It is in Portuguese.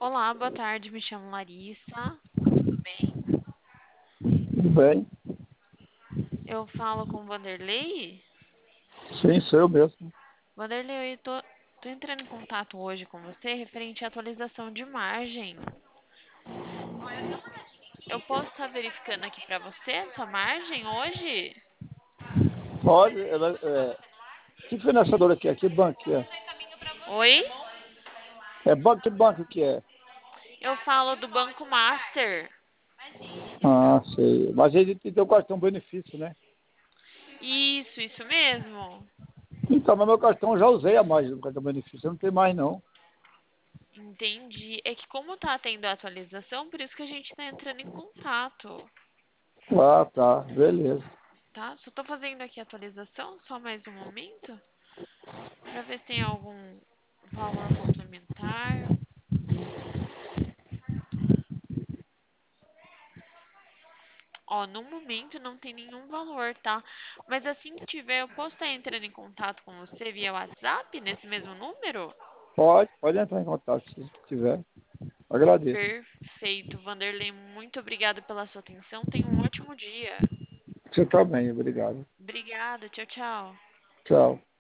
Olá, boa tarde. Me chamo Larissa. Tudo bem? Tudo bem? Eu falo com o Vanderlei. Sim, sou eu mesmo. Vanderlei, eu tô entrando em contato hoje com você referente à atualização de margem. Eu posso estar verificando aqui para você a sua margem hoje? Pode, que financiadora que é? Que banco que é? Oi? É banco, que banco que é? Eu falo do Banco Master. Ah, sei. Mas ele te deu cartão benefício, né? Isso mesmo. Então, mas meu cartão eu já usei a mais do cartão benefício, não tem mais não. Entendi. É que como tá tendo a atualização, por isso que a gente tá entrando em contato, Ah, tá, beleza. tá? Só tô fazendo aqui a atualização, só mais um momento. Para ver se tem algum valor complementar. Ó, no momento não tem nenhum valor, tá? Mas assim que tiver, eu posso estar entrando em contato com você via WhatsApp, nesse mesmo número? Pode entrar em contato se tiver. Agradeço. Perfeito, Vanderlei. Muito obrigada pela sua atenção. Tenha um ótimo dia. Você também, obrigado. Obrigada. Tchau, tchau. Tchau.